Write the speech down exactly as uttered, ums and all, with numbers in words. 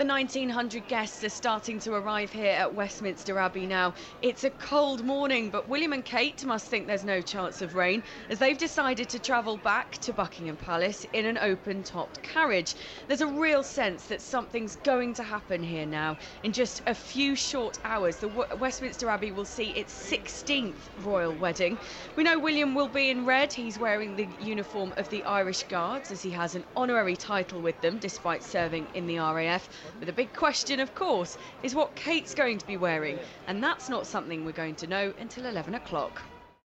the nineteen hundred guests are starting to arrive here at Westminster Abbey now. It's a cold morning, but William and Kate must think there's no chance of rain, as they've decided to travel back to Buckingham Palace in an open-topped carriage. There's a real sense that something's going to happen here now. In just a few short hours, the w Westminster Abbey will see its sixteenth royal wedding. We know William will be in red. He's wearing the uniform of the Irish Guards, as he has an honorary title with them, despite serving in the R A F. But the big question, of course, is what Kate's going to be wearing, and that's not something we're going to know until eleven o'clock.